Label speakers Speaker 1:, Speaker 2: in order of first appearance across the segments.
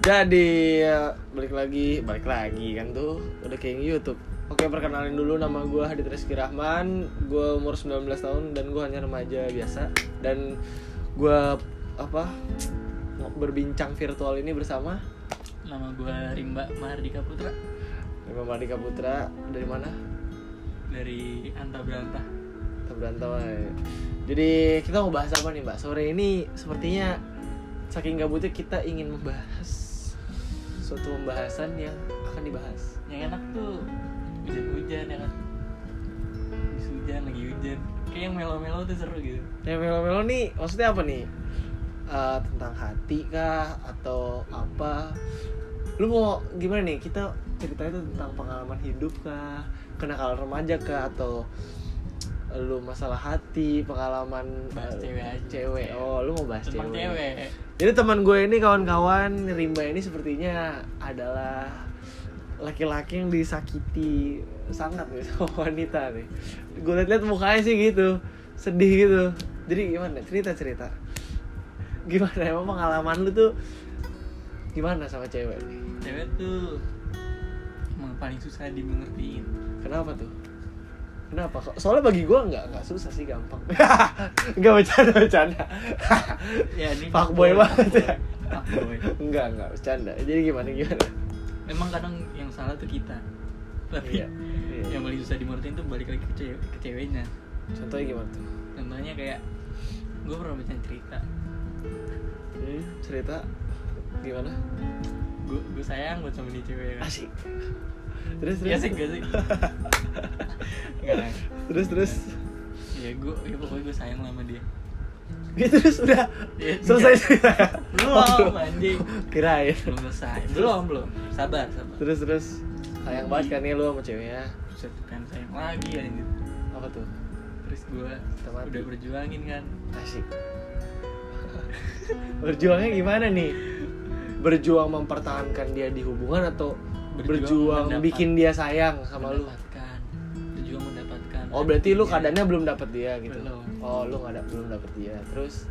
Speaker 1: Jadi balik lagi kan tuh udah kayak YouTube. Oke, perkenalin dulu, nama gue Hadid Rizky Rahman. Gue umur 19 tahun dan gue hanya remaja biasa. Dan gue berbincang virtual ini bersama
Speaker 2: nama gue Rimba Mahardika Putra.
Speaker 1: Rimba Mahardika Putra dari mana?
Speaker 2: Dari Anta Berantah.
Speaker 1: Jadi kita mau bahas apa nih, Mbak? Sore ini sepertinya saking gabutnya kita ingin membahas suatu pembahasan yang akan dibahas.
Speaker 2: Yang enak tuh hujan-hujan ya kan. Habis hujan, lagi hujan. Kayak yang melo-melo tuh seru gitu.
Speaker 1: Yang melo-melo nih maksudnya apa nih? Tentang hati kah atau apa? Lu mau gimana nih? Kita ceritanya tuh tentang pengalaman hidup kah? Kenakalan remaja kah? Atau lu masalah hati, pengalaman
Speaker 2: bahas cewek.
Speaker 1: Oh, lu mau bahas
Speaker 2: tentang cewek.
Speaker 1: Jadi teman gue ini, kawan-kawan, Rimba ini sepertinya adalah laki-laki yang disakiti sangat nih sama wanita nih. Gue liat-liat mukanya sih gitu, sedih gitu. Jadi gimana? Cerita. Gimana emang pengalaman lu tuh gimana sama cewek nih?
Speaker 2: Cewek tuh emang paling susah dimengertiin.
Speaker 1: Kenapa tuh? Kenapa? Soalnya bagi gue nggak susah sih, gampang. Nggak bercanda.
Speaker 2: Ya ini
Speaker 1: fuckboy banget ya.
Speaker 2: Fuckboy.
Speaker 1: Enggak bercanda. Jadi gimana?
Speaker 2: Emang kadang yang salah tuh kita. Tapi
Speaker 1: iya.
Speaker 2: Yang paling susah dimengertiin tuh balik lagi ke ceweknya.
Speaker 1: Contohnya gimana tuh?
Speaker 2: Contohnya kayak gue pernah baca cerita.
Speaker 1: Cerita gimana?
Speaker 2: Gue sayang buat sama nih cewek kan.
Speaker 1: Asik. Terus.
Speaker 2: Iya sih, gak sih? Enggak.
Speaker 1: Terus.
Speaker 2: Ya pokoknya gue sayang sama dia.
Speaker 1: Gitu terus udah
Speaker 2: Ya,
Speaker 1: selesai cerita.
Speaker 2: Belum anjing.
Speaker 1: Kirain.
Speaker 2: Belum selesai. Belum. Sabar.
Speaker 1: Terus. Sayang banget kan nih lu sama ceweknya.
Speaker 2: Buset, kan sayang lagi anjir.
Speaker 1: Apa tuh?
Speaker 2: Terus gue udah berjuangin kan.
Speaker 1: Asik. Berjuangnya gimana nih? Berjuang mempertahankan dia di hubungan atau berjuang bikin dia sayang sama lu?
Speaker 2: Berjuang mendapatkan.
Speaker 1: Oh, berarti lu keadaannya belum dapet dia gitu.
Speaker 2: Belum.
Speaker 1: Oh, lu belum dapet dia. Terus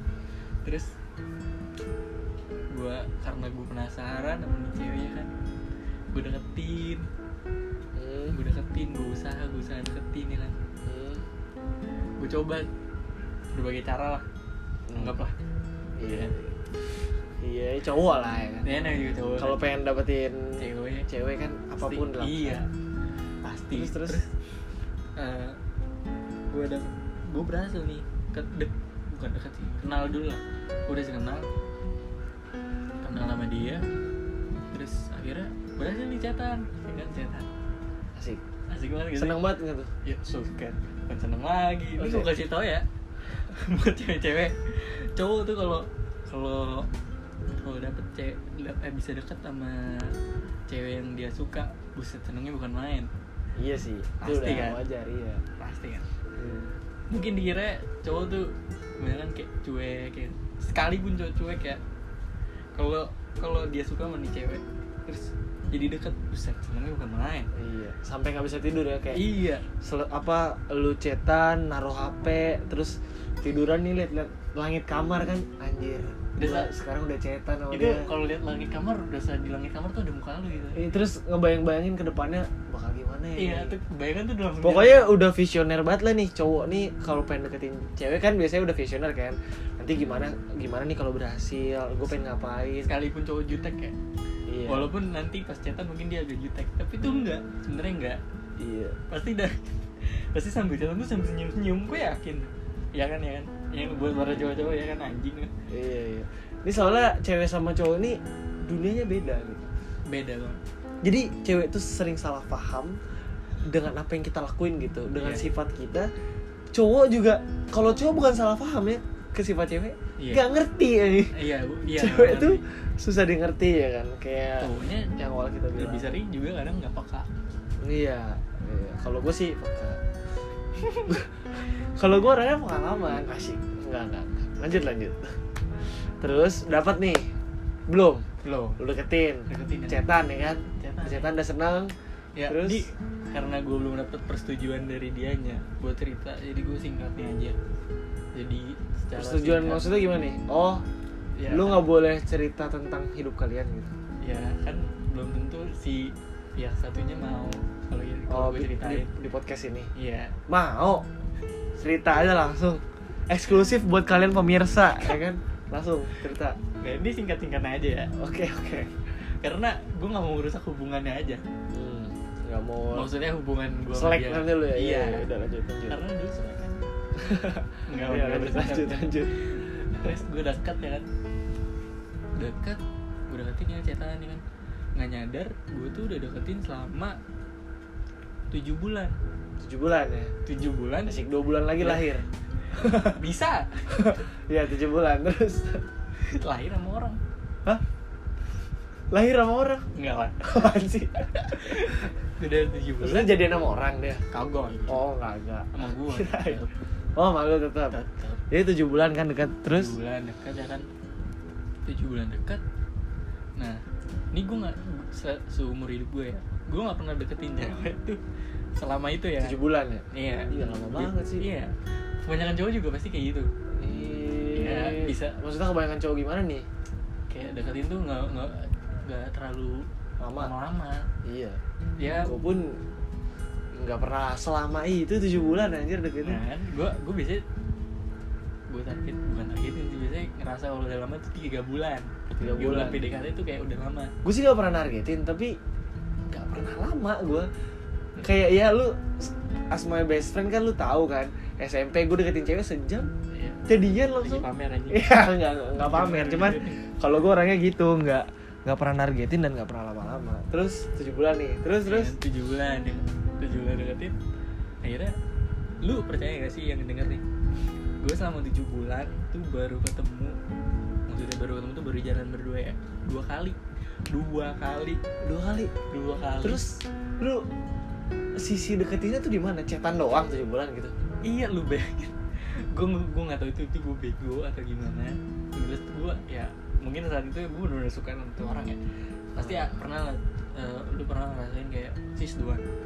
Speaker 2: gue karena gue penasaran sama nih ceweknya kan, gue deketin, gue usaha deketin ya kan. Gue coba berbagai cara lah, anggaplah.
Speaker 1: Iya, cowok lah ya kan.
Speaker 2: Iya, juga cowok.
Speaker 1: Kalau pengen dapetin cewek kan apapun lah.
Speaker 2: Iya, pasti.
Speaker 1: Terus.
Speaker 2: Gue berhasil nih bukan deket sih, kenal dulu lah. Gue udah kenal sama dia. Terus akhirnya berhasil nih chatan. Asik banget gitu.
Speaker 1: Seneng banget nggak tuh?
Speaker 2: Ya suka, bukan seneng lagi. Lu
Speaker 1: Okay.
Speaker 2: gue kasih tau ya, buat cewek-cewek, cowok tuh kalau dapet cewek bisa deket sama cewek yang dia suka, buset senengnya bukan main.
Speaker 1: Iya sih,
Speaker 2: pasti
Speaker 1: itu udah
Speaker 2: kan?
Speaker 1: wajar, iya.
Speaker 2: Pasti kan. Mungkin dikira cowok tuh kebanyakan kayak cuek ya. Sekalipun cowok cuek ya, kalau dia suka sama nih cewek terus jadi deket, buset senengnya bukan main.
Speaker 1: Iya, sampai nggak bisa tidur ya kayak.
Speaker 2: Iya.
Speaker 1: Lu cetan, naruh HP, terus tiduran nih liat langit kamar kan, anjir. Sekarang udah cetan sama
Speaker 2: itu
Speaker 1: dia.
Speaker 2: kalau lihat langit kamar, udah di langit kamar tuh ada muka lu gitu.
Speaker 1: Terus ngebayang-bayangin ke depannya bakal gimana ya.
Speaker 2: Iya, tuh bayangan tuh udah langsung.
Speaker 1: Pokoknya udah visioner banget lah nih cowok nih kalau pengen deketin cewek kan biasanya udah visioner kan. Nanti gimana nih kalau berhasil, gue pengen ngapain.
Speaker 2: Sekalipun cowok jutek ya.
Speaker 1: Iya.
Speaker 2: Walaupun nanti pas cetan mungkin dia agak jutek, tapi itu enggak, sebenarnya enggak.
Speaker 1: Iya.
Speaker 2: Pasti sambil cetan tuh sambil senyum-senyum, gue yakin. Iya kan. Yang buat para cowok-cowok ya kan, anjing.
Speaker 1: Iya. Ini soalnya cewek sama cowok ini dunianya beda gitu.
Speaker 2: Beda banget.
Speaker 1: Jadi cewek tuh sering salah paham dengan apa yang kita lakuin gitu, dengan sifat kita. Cowok juga, kalau cowok bukan salah paham ya ke sifat cewek, gak ngerti ya.
Speaker 2: Iya.
Speaker 1: Cewek tuh susah di ngerti ya kan, kayak
Speaker 2: cowoknya
Speaker 1: yang awal kita bilang.
Speaker 2: lebih sering juga kadang nggak peka.
Speaker 1: Iya. Kalau gue sih peka. Kalau gue orangnya pengalaman, asik. Enggak. Lanjut. Terus dapat nih, belum? Lu deketin cetan ya kan? Cetan udah seneng.
Speaker 2: Ya, terus karena gue belum dapet persetujuan dari dianya buat cerita, jadi gue singkatnya aja. Jadi secara
Speaker 1: persetujuan
Speaker 2: singkat,
Speaker 1: maksudnya gimana nih? Oh,
Speaker 2: Ya,
Speaker 1: lu
Speaker 2: kan.
Speaker 1: nggak boleh cerita tentang hidup kalian gitu.
Speaker 2: Ya kan belum tentu si pihak satunya mau kalau gue ceritain
Speaker 1: di podcast ini.
Speaker 2: iya.
Speaker 1: Mau cerita aja langsung, eksklusif buat kalian pemirsa ya kan, langsung cerita.
Speaker 2: Nah, ini singkat-singkat aja ya,
Speaker 1: Oke.
Speaker 2: karena gue nggak mau merusak hubungannya aja.
Speaker 1: Nggak mau
Speaker 2: Maksudnya hubungan gue
Speaker 1: selek nanti lu ya.
Speaker 2: Iya.
Speaker 1: Udah lanjut.
Speaker 2: Karena dulu selek kan. Nggak
Speaker 1: Iya,
Speaker 2: nggak bersahabat.
Speaker 1: lanjut.
Speaker 2: Terus gue dekat ya kan, gue deketin ya chatan ya kan, nggak nyadar gue tuh udah deketin selama 7 bulan.
Speaker 1: 7 bulan ya.
Speaker 2: 7 bulan
Speaker 1: Asik 2 bulan lagi
Speaker 2: Ya.
Speaker 1: lahir.
Speaker 2: bisa
Speaker 1: Iya 7 bulan terus.
Speaker 2: lahir sama orang.
Speaker 1: Hah? Lahir sama orang?
Speaker 2: Enggak lah.
Speaker 1: Apaan sih?
Speaker 2: Udah 7 bulan.
Speaker 1: Terus jadian sama orang dia?
Speaker 2: Kagak.
Speaker 1: Oh kagak.
Speaker 2: Sama gue.
Speaker 1: Kirain. Oh malu tetap. Jadi 7 bulan kan dekat terus.
Speaker 2: 7 bulan dekat ya kan. 7 bulan dekat. Nah, ini gue nggak seumur hidup gue ya. Gue nggak pernah deketin cewek tuh selama itu ya.
Speaker 1: 7 bulan ya?
Speaker 2: Iya.
Speaker 1: Iya lama banget sih.
Speaker 2: Iya. Kebanyakan cowok juga pasti kayak gitu. Iya, bisa.
Speaker 1: Maksudnya kebanyakan cowok gimana nih?
Speaker 2: Kayak deketin tuh nggak terlalu lama.
Speaker 1: Iya.
Speaker 2: Ya.
Speaker 1: Gue pun nggak pernah selama itu 7 bulan anjir deketin.
Speaker 2: Nah, gue biasanya bukan targetin sih, biasanya ngerasa kalau udah lama tuh 3 bulan.
Speaker 1: 3 bulan.
Speaker 2: PDKT tuh kayak udah lama.
Speaker 1: Gue sih gak pernah nargetin, tapi gak pernah lama gue. Kayak ya lu as my best friend kan lu tahu kan, SMP gue deketin cewek sejam,
Speaker 2: Iya.
Speaker 1: jadian
Speaker 2: Lagi
Speaker 1: langsung.
Speaker 2: pamer aja.
Speaker 1: Iya nggak pamer, cuman kalau gue orangnya gitu nggak pernah nargetin dan nggak pernah lama-lama. Terus 7 bulan nih, terus
Speaker 2: 7 bulan ya. 7 bulan deketin. Akhirnya lu percaya gak sih yang denger nih? Gue selama 7 bulan tuh baru ketemu. Maksudnya baru ketemu tuh baru jalan berdua ya. 2 kali.
Speaker 1: Terus lu sisi deketinnya tuh di mana? Cetan doang 7 bulan gitu.
Speaker 2: Iya lu bayangin. Gue nggak tahu itu gue bego atau gimana. Terus gue ya mungkin saat itu gue benar-benar suka sama tuh orang ya. Pasti ya, pernah lah. Lu pernah ngerasain kayak sis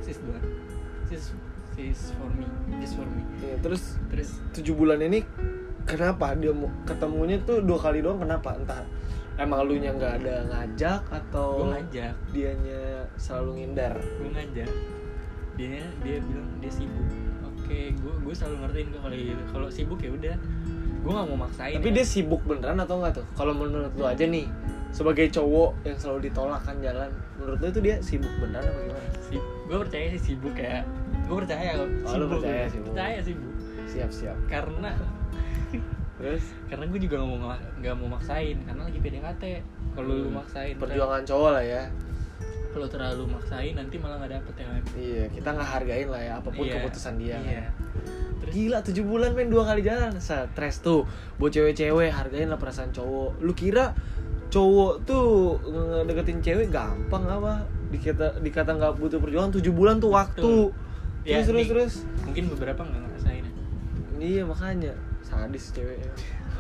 Speaker 2: for me.
Speaker 1: Ya, terus
Speaker 2: Terus
Speaker 1: 7 bulan ini kenapa dia ketemunya tuh 2 kali doang, kenapa? Entah emang lu nya nggak ada ngajak atau
Speaker 2: gue ngajak.
Speaker 1: dianya selalu ngindar.
Speaker 2: Gue ngajak, dia bilang dia sibuk. Oke, gue selalu ngertiin kok kalau sibuk ya udah, gue nggak mau maksain.
Speaker 1: Tapi
Speaker 2: ya.
Speaker 1: dia sibuk beneran atau enggak tuh? Kalau menurut lu aja nih, sebagai cowok yang selalu ditolak kan jalan, menurut lu itu dia sibuk beneran apa gimana?
Speaker 2: Gue percaya sih sibuk ya. Gue percaya kok.
Speaker 1: Oh, lu percaya sibuk.
Speaker 2: Percaya sibuk.
Speaker 1: Siap.
Speaker 2: Karena gue juga nggak mau maksain karena lagi PDKT. Kalau lu maksain,
Speaker 1: perjuangan cowok lah ya.
Speaker 2: kalau terlalu maksain nanti malah nggak dapet ya kan.
Speaker 1: Iya, kita nggak hargain lah ya apapun
Speaker 2: Iya,
Speaker 1: keputusan dia.
Speaker 2: Iya. Terus
Speaker 1: Gila 7 bulan main 2 kali jalan, stres tuh. Buat cewek-cewek hargain lah perasaan cowok. Lu kira cowok tuh ngedeketin cewek gampang apa? Dikata nggak butuh perjuangan, 7 bulan tuh waktu.
Speaker 2: Ya,
Speaker 1: Terus.
Speaker 2: mungkin beberapa nggak ngerasain ya.
Speaker 1: Iya makanya sadis ceweknya.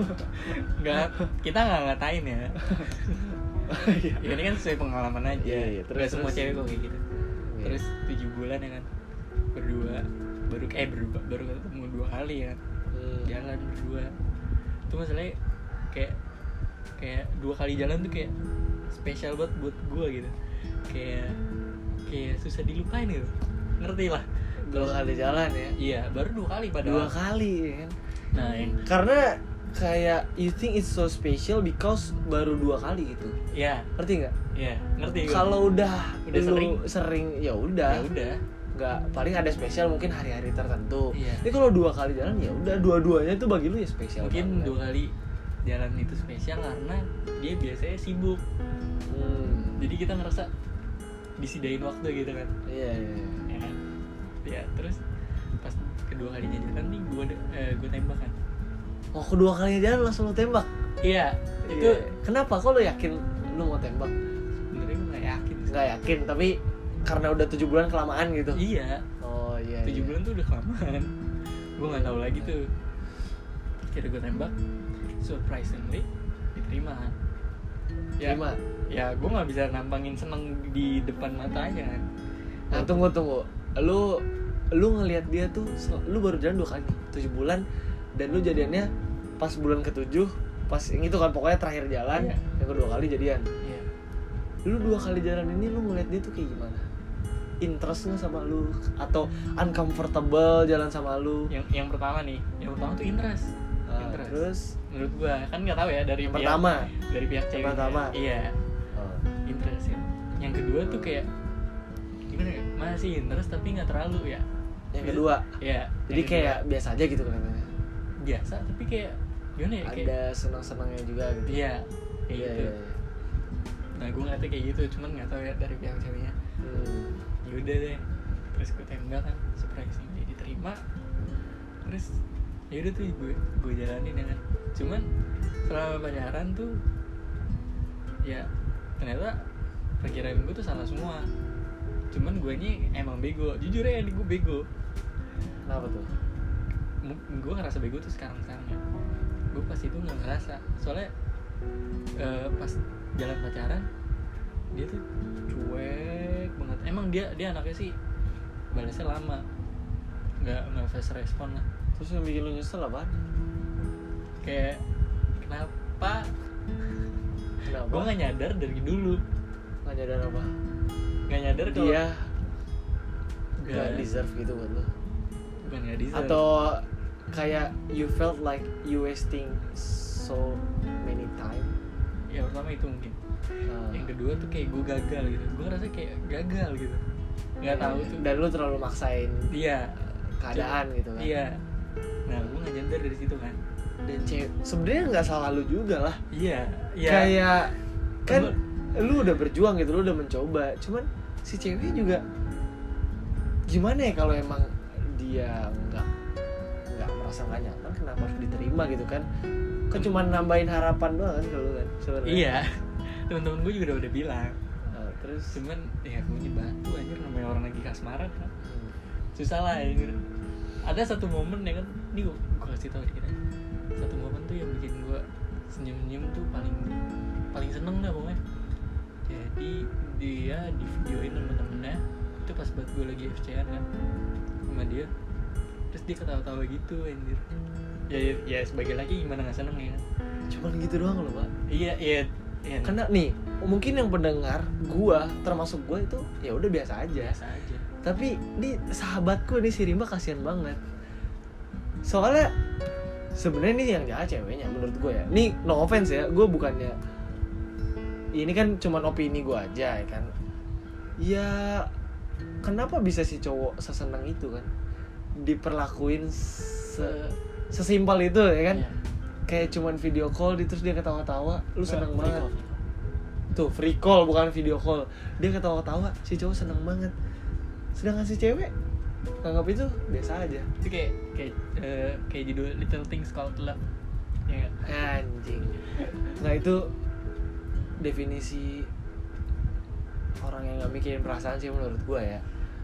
Speaker 2: Kita nggak ngatain ya. Ya ini kan sesuai pengalaman aja.
Speaker 1: Iya,
Speaker 2: Terus semua cewek kok kayak gitu.
Speaker 1: Iya.
Speaker 2: Terus 7 bulan ya kan, berdua baru ketemu 2 kali ya kan. Jalan berdua. Itu masalahnya kayak 2 kali jalan tuh kayak spesial banget buat gue gitu. Kayak susah dilupain gitu. Ngerti lah.
Speaker 1: 2 kali jalan ya.
Speaker 2: Iya, baru 2 kali padahal.
Speaker 1: 2 kali ya kan.
Speaker 2: Nah, yang
Speaker 1: Karena kayak you think it's so special because baru 2 kali gitu.
Speaker 2: ya,
Speaker 1: Ngerti nggak?
Speaker 2: ya, ngerti gue.
Speaker 1: Kalau udah
Speaker 2: sering.
Speaker 1: sering ya udah.
Speaker 2: Ya udah.
Speaker 1: Nggak, paling ada spesial mungkin hari-hari tertentu.
Speaker 2: Iya.
Speaker 1: Ini kalau 2 kali jalan ya udah, dua-duanya tuh bagi lu ya spesial.
Speaker 2: Mungkin
Speaker 1: banget.
Speaker 2: 2 kali jalan itu spesial karena dia biasanya sibuk. Jadi kita ngerasa disidain waktu gitu kan.
Speaker 1: Iya.
Speaker 2: Ya kan? Ya, terus pas kedua kalinya jalan nih gue tembak kan.
Speaker 1: Oh, kedua kalinya jalan langsung lu tembak.
Speaker 2: Iya, itu
Speaker 1: Iya. Kenapa? Kok lu yakin lu mau tembak?
Speaker 2: sebenarnya gue nggak yakin.
Speaker 1: Nggak yakin, tapi karena udah 7 bulan kelamaan gitu.
Speaker 2: Iya,
Speaker 1: Oh iya.
Speaker 2: 7 bulan tuh udah kelamaan. Gue nggak tahu lagi tuh. Kira gue tembak, surprisingly diterima kan. Ya,
Speaker 1: Terima.
Speaker 2: ya gue nggak bisa nampangin seneng di depan matanya kan.
Speaker 1: Nah, tunggu. Lu ngelihat dia tuh lu baru jalan 2 kali, 7 bulan, dan lu jadiannya pas bulan ke-7 pas yang itu kan pokoknya terakhir jalan,
Speaker 2: Iya.
Speaker 1: yang kedua kali jadian.
Speaker 2: Iya.
Speaker 1: Lu 2 kali jalan ini lu ngeliat dia tuh kayak gimana? Interest nggak sama lu atau uncomfortable jalan sama lu?
Speaker 2: Yang pertama tuh interest. Interest.
Speaker 1: Terus
Speaker 2: Menurut gua kan nggak tahu ya dari
Speaker 1: yang
Speaker 2: pihak,
Speaker 1: pertama,
Speaker 2: dari pihak
Speaker 1: yang
Speaker 2: cewek.
Speaker 1: pertama.
Speaker 2: Iya,
Speaker 1: oh,
Speaker 2: interest ya. Yang kedua tuh kayak gimana ya? Masih interest tapi nggak terlalu ya.
Speaker 1: yang kedua.
Speaker 2: Iya.
Speaker 1: Jadi
Speaker 2: yang
Speaker 1: kayak
Speaker 2: kedua.
Speaker 1: biasa aja gitu kelihatannya.
Speaker 2: Biasa tapi kayak gimana ya? Kayak,
Speaker 1: Ada senang-senangnya juga gitu.
Speaker 2: iya. Kayak
Speaker 1: Iya,
Speaker 2: gitu.
Speaker 1: iya, iya.
Speaker 2: Nah gue ngeliatnya kayak gitu, cuman nggak tahu ya dari pihak ceweknya. Ya udah deh, terus gue tembak kan, surprising dia diterima. Terus ya udah tuh gue jalanin ya kan. Cuman selama pacaran tuh ya ternyata perkiraan gue tuh salah semua. Cuman guanya emang bego, jujur ya gue bego.
Speaker 1: Kenapa tuh?
Speaker 2: Gue ngerasa bego tuh sekarang ya. Gue pas itu nggak ngerasa, soalnya pas jalan pacaran dia tuh cuek banget. Emang dia anaknya sih balasnya lama, nggak fast respon lah.
Speaker 1: Terus yang bikin lu nyesel apa?
Speaker 2: Kayak kenapa
Speaker 1: Kenapa?
Speaker 2: gue nggak nyadar dari dulu,
Speaker 1: Nggak nyadar apa?
Speaker 2: nggak nyadar kalau
Speaker 1: Dia nggak deserve gitu buat lu?
Speaker 2: bukan nggak deserve.
Speaker 1: Atau kayak you felt like you wasting so many time?
Speaker 2: Ya pertama itu mungkin. Yang kedua tuh kayak gue gagal gitu, gue ngerasa kayak gagal gitu, nggak tahu tuh.
Speaker 1: Dan lu terlalu maksain
Speaker 2: Iya.
Speaker 1: keadaan gitu kan?
Speaker 2: Iya. Nah gue nggak nyadar dari situ kan.
Speaker 1: Dan cewek sebenarnya nggak salah lu juga lah.
Speaker 2: Iya. Iya.
Speaker 1: Kayak kan lu udah berjuang gitu, lu udah mencoba. Cuman si cewek juga gimana ya kalau emang dia nggak merasa nggak nyaman, kenapa harus diterima gitu kan? Kan cuma nambahin harapan doang kan kalau kan sebenarnya.
Speaker 2: Iya. Temen-temen gue juga udah bilang.
Speaker 1: Terus
Speaker 2: Cuman ya gue batu anjir, namanya orang lagi kasmaran kan. Susah lah anjir. Ada satu momen ya kan, ini gue kasih tau dikit aja. Satu momen tuh yang bikin gue senyum-senyum tuh paling seneng dah pokoknya. Jadi dia di videoin temen-temennya itu pas buat gue lagi FC-an kan sama dia. Terus dia ketawa-tawa gitu anjir. Ya sebagai laki gimana gak seneng ya kan.
Speaker 1: cuman gitu doang loh, Pak.
Speaker 2: Iya.
Speaker 1: Karena nih, mungkin yang pendengar gua termasuk gua itu ya udah biasa aja.
Speaker 2: Biasa aja.
Speaker 1: Tapi nih sahabatku nih si Rimba kasihan banget. Soalnya sebenarnya nih yang jahat ceweknya menurut gue ya. Nih no offense ya, gue bukannya ini kan cuman opini gue aja ya kan. Ya kenapa bisa si cowok sesenang itu kan? Diperlakuin sesimpel itu ya kan?
Speaker 2: Iya.
Speaker 1: Kayak cuman video call terus dia ketawa-tawa, lu seneng
Speaker 2: Free
Speaker 1: banget.
Speaker 2: call.
Speaker 1: Tuh free call bukan video call. Dia ketawa-tawa, si cowok seneng banget. Sedangkan si cewek anggap itu biasa aja.
Speaker 2: Itu kayak judul Little Things Called Love. Ya gak?
Speaker 1: Anjing. Nah itu definisi orang yang gak mikirin perasaan sih menurut gua ya.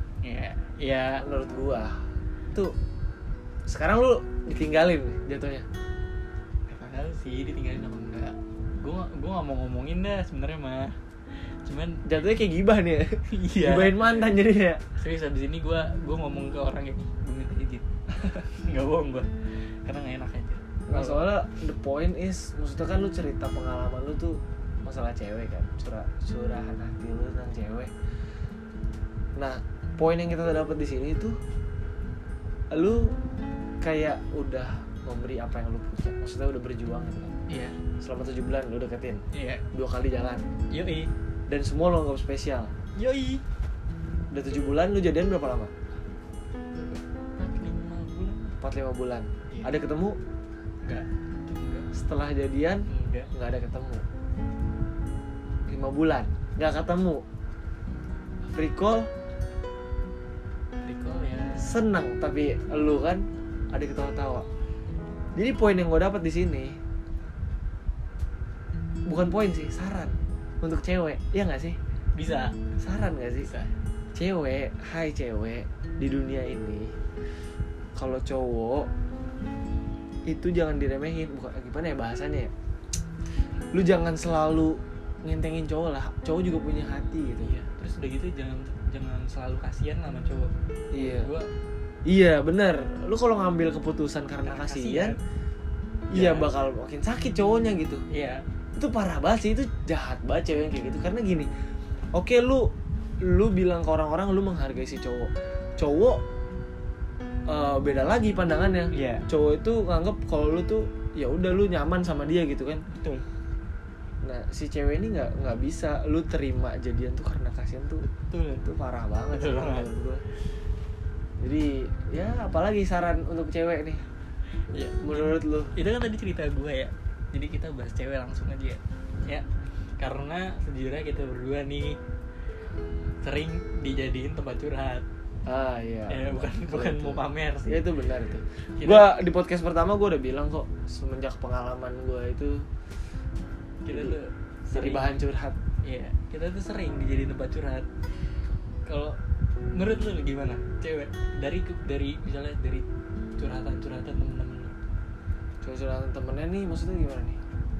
Speaker 2: Ya.
Speaker 1: Menurut gua tuh sekarang lu ditinggalin nih jatuhnya.
Speaker 2: Padahal sih ditinggalin apa enggak. Gue gak mau ngomongin dah sebenarnya mah. Cuman
Speaker 1: Jatuhnya kayak gibah nih ya.
Speaker 2: iya.
Speaker 1: Gibahin mantan jadinya.
Speaker 2: Serius abis ini gue ngomong ke orang yang gue minta izin. Gak bohong gue. Karena gak enak aja.
Speaker 1: Nah soalnya the point is, maksudnya kan lu cerita pengalaman lu tuh masalah cewek kan, curahan hati lu tentang cewek. Nah poin yang kita dapat di sini tuh, lu kayak udah memberi apa yang lu punya, maksudnya udah berjuang gitu kan.
Speaker 2: Iya.
Speaker 1: Selama 7 bulan lu deketin,
Speaker 2: Iya.
Speaker 1: 2 kali jalan,
Speaker 2: Yoi.
Speaker 1: dan semua lu anggap spesial.
Speaker 2: Yoi.
Speaker 1: Udah 7 bulan lu jadian berapa lama? 4-5 bulan.
Speaker 2: Iya.
Speaker 1: Ada ketemu?
Speaker 2: Enggak.
Speaker 1: Setelah jadian
Speaker 2: Enggak.
Speaker 1: nggak ada ketemu. 5 bulan nggak ketemu. Free call
Speaker 2: Recall ya.
Speaker 1: senang, tapi lu kan ada ketawa-tawa. Jadi poin yang gue dapat di sini bukan poin sih, saran untuk cewek, ya nggak sih?
Speaker 2: Bisa.
Speaker 1: Saran nggak sih?
Speaker 2: Bisa.
Speaker 1: Cewek, hai cewek di dunia ini, kalau cowok itu jangan diremehin, bukan gimana ya bahasanya ya? Lu jangan selalu ngentengin cowok lah, cowok juga punya hati gitu.
Speaker 2: Iya. Terus udah gitu jangan selalu kasihan sama cowok.
Speaker 1: Iya.
Speaker 2: Gua
Speaker 1: Iya benar. Lu kalau ngambil keputusan karena kasihan, iya
Speaker 2: Ya.
Speaker 1: bakal makin sakit cowoknya gitu.
Speaker 2: Iya.
Speaker 1: Itu parah banget sih, itu jahat banget cewek yang kayak gitu. Karena gini, oke lu bilang ke orang-orang lu menghargai si cowok beda lagi pandangannya.
Speaker 2: Iya.
Speaker 1: Cowok itu nganggep kalau lu tuh ya udah lu nyaman sama dia gitu kan.
Speaker 2: Betul.
Speaker 1: Nah si cewek ini nggak bisa lu terima jadian tuh karena kasihan tuh.
Speaker 2: Betul.
Speaker 1: Itu parah banget
Speaker 2: Betul
Speaker 1: sih
Speaker 2: banget.
Speaker 1: menurut gua. Jadi ya apalagi saran untuk cewek nih
Speaker 2: Iya.
Speaker 1: menurut lu?
Speaker 2: Itu kan tadi cerita gue ya. Jadi kita bahas cewek langsung aja ya. Ya. Karena sejujurnya kita berdua nih sering dijadiin tempat curhat.
Speaker 1: Ah iya.
Speaker 2: Ya bukan mau pamer sih.
Speaker 1: Ya itu benar itu.
Speaker 2: Kita-
Speaker 1: Gua di podcast pertama gua udah bilang kok semenjak pengalaman gua itu
Speaker 2: Kita
Speaker 1: jadi-
Speaker 2: tuh
Speaker 1: jadi
Speaker 2: sering
Speaker 1: bahan curhat.
Speaker 2: Iya, kita tuh sering dijadiin tempat curhat. Kalau menurut lu gimana? Cewek dari misalnya dari curhatan temen-temen lu.
Speaker 1: Curhatan temennya nih maksudnya gimana nih?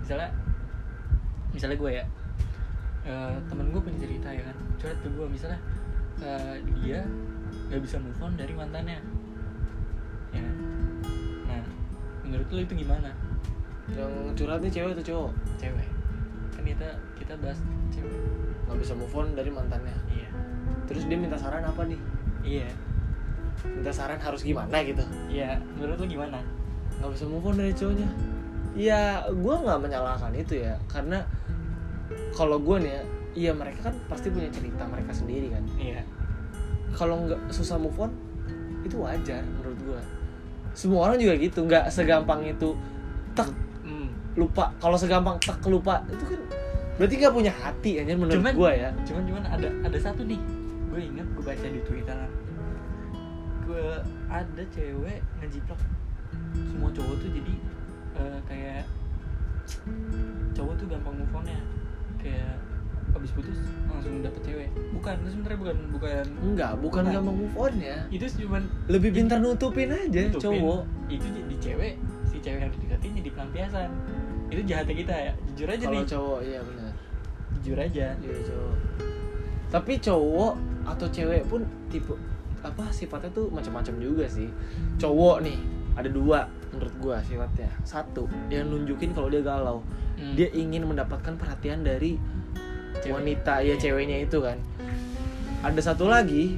Speaker 2: Misalnya gue ya, temen gue punya cerita ya kan, curhat ke gue misalnya dia nggak bisa move on dari mantannya, ya kan? Nah, menurut lu itu gimana?
Speaker 1: Yang curhat nih cewek atau cowok?
Speaker 2: Cewek, kan kita bahas cewek.
Speaker 1: Nggak bisa move on dari mantannya.
Speaker 2: Iya,
Speaker 1: Terus dia minta saran apa nih?
Speaker 2: iya,
Speaker 1: Minta saran harus gimana gitu?
Speaker 2: iya. Menurut lu gimana?
Speaker 1: Nggak bisa move on dari cowoknya. Ya gua nggak menyalahkan itu ya, karena kalau gua nih ya, iya mereka kan pasti punya cerita mereka sendiri kan.
Speaker 2: Iya,
Speaker 1: Kalau nggak susah move on itu wajar menurut gua. Semua orang juga gitu, nggak segampang itu tek lupa. Kalau segampang tek lupa itu kan berarti nggak punya hati aja menurut gua ya.
Speaker 2: Cuman ada satu nih, gue inget gue baca di Twitter, gue ada cewek ngejiplak semua cowok tuh jadi kayak cowok tuh gampang move on-nya, kayak habis putus langsung dapet cewek. Bukan, sebenarnya bukan
Speaker 1: Bukan gampang move on ya.
Speaker 2: itu cuman
Speaker 1: Lebih pintar nutupin aja
Speaker 2: nutupin.
Speaker 1: cowok.
Speaker 2: Itu di cewek, si cewek yang dideketin jadi pelampiasan. Itu jahatnya kita ya, jujur aja
Speaker 1: Kalau
Speaker 2: nih,
Speaker 1: cowok iya benar.
Speaker 2: jujur aja.
Speaker 1: Iya cowok. Tapi cowok atau cewek pun tipe apa sifatnya tuh macam-macam juga sih. Cowok nih ada dua menurut gua sifatnya. Satu, dia nunjukin kalau dia galau. Dia ingin mendapatkan perhatian dari
Speaker 2: Cewek.
Speaker 1: wanita ya, ceweknya itu kan. Ada satu lagi,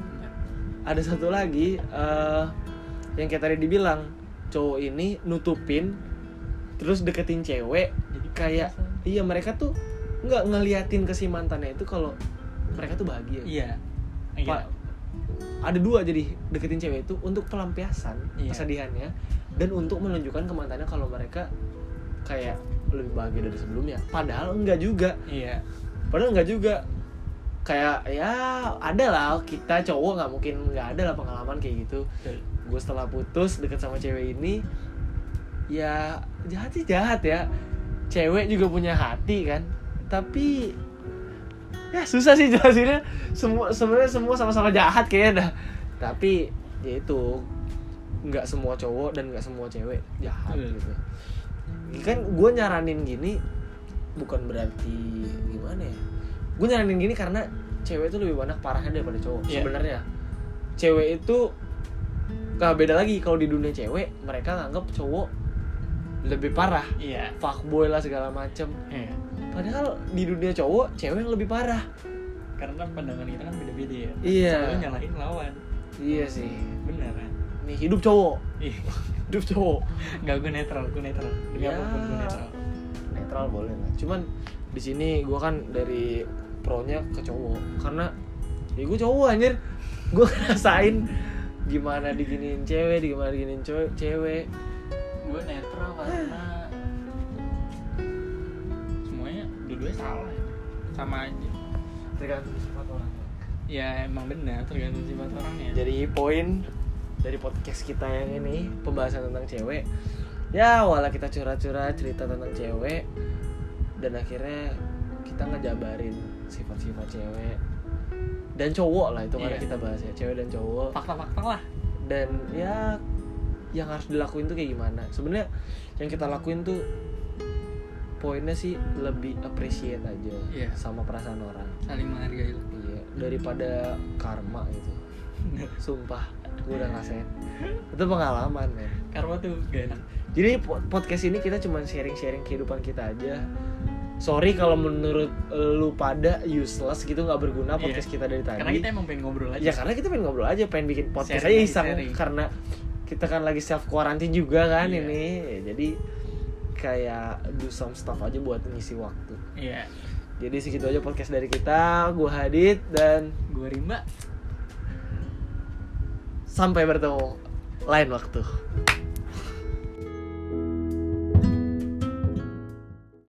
Speaker 1: yang kayak tadi dibilang, cowok ini nutupin terus deketin cewek
Speaker 2: Jadi
Speaker 1: kayak
Speaker 2: pelampiasan.
Speaker 1: iya mereka tuh nggak ngeliatin ke si mantannya itu kalau mereka tuh bahagia.
Speaker 2: Iya.
Speaker 1: Pak, ada dua jadi deketin cewek itu untuk pelampiasan
Speaker 2: Iya.
Speaker 1: kesedihannya dan untuk menunjukkan ke mantannya kalau mereka kayak lebih bahagia dari sebelumnya. Padahal enggak juga.
Speaker 2: Iya.
Speaker 1: Padahal enggak juga. Kayak ya ada lah, kita cowok nggak mungkin nggak ada lah pengalaman kayak gitu.
Speaker 2: Betul.
Speaker 1: Gue setelah putus deket sama cewek ini, ya jahat sih jahat ya. Cewek juga punya hati kan. Tapi ya susah sih jelasinnya. Sebenarnya semua sama-sama jahat kayaknya dah. Tapi ya itu nggak semua cowok dan nggak semua cewek jahat gitu. Kan gue nyaranin gini bukan berarti gimana ya. Gue nyaranin gini karena cewek itu lebih banyak parahnya daripada cowok.
Speaker 2: Yeah.
Speaker 1: Sebenarnya cewek itu gak beda lagi. Kalau di dunia cewek mereka nganggap cowok lebih parah,
Speaker 2: Iya.
Speaker 1: fuckboy lah segala macem.
Speaker 2: Iya.
Speaker 1: Padahal di dunia cowok cewek yang lebih parah.
Speaker 2: Karena pandangan kita kan beda-beda ya.
Speaker 1: Iya.
Speaker 2: Selalu nyalahin lawan.
Speaker 1: Iya sih.
Speaker 2: Bener kan?
Speaker 1: Nih hidup cowok,
Speaker 2: Ih,
Speaker 1: hidup cowok.
Speaker 2: enggak, gue netral. Demi
Speaker 1: Ya.
Speaker 2: apapun gue netral.
Speaker 1: Netral boleh lah. Cuman di sini gue kan dari pro-nya ke cowok karena ya gue cowok anjir. Gue ngerasain gimana diginiin cewek, gimana diginiin cewek.
Speaker 2: Gue netral karena semuanya dua-duanya salah ya. Sama aja.
Speaker 1: Tergantung sifat orang.
Speaker 2: Ya emang benar, tergantung sifat orangnya.
Speaker 1: Jadi poin dari podcast kita yang ini pembahasan tentang cewek. Ya walau kita curhat-curhat cerita tentang cewek dan akhirnya kita ngejabarin sifat-sifat cewek dan cowok lah itu karena
Speaker 2: Iya.
Speaker 1: kita bahas ya cewek dan cowok.
Speaker 2: Fakta-fakta lah.
Speaker 1: Dan ya yang harus dilakuin tuh kayak gimana. Sebenarnya yang kita lakuin tuh poinnya sih lebih appreciate aja
Speaker 2: Iya.
Speaker 1: sama perasaan orang.
Speaker 2: Saling menghargai lah.
Speaker 1: Iya, daripada karma gitu. Sumpah. gue udah ngerasain. Itu pengalaman men.
Speaker 2: Karma tuh gak enak.
Speaker 1: Jadi podcast ini kita cuma sharing-sharing kehidupan kita aja. Sorry kalau menurut lu pada useless gitu, nggak berguna podcast kita dari tadi.
Speaker 2: Karena kita emang pengen ngobrol aja.
Speaker 1: Ya karena kita pengen ngobrol aja, pengen bikin podcast
Speaker 2: Sharing
Speaker 1: aja iseng.
Speaker 2: sharing.
Speaker 1: Karena kita kan lagi self quarantine juga kan
Speaker 2: Iya.
Speaker 1: ini. Jadi kayak do some stuff aja buat ngisi waktu.
Speaker 2: Iya.
Speaker 1: Jadi segitu aja podcast dari kita. Gue Hadid dan
Speaker 2: Gue Rimba.
Speaker 1: sampai bertemu lain waktu.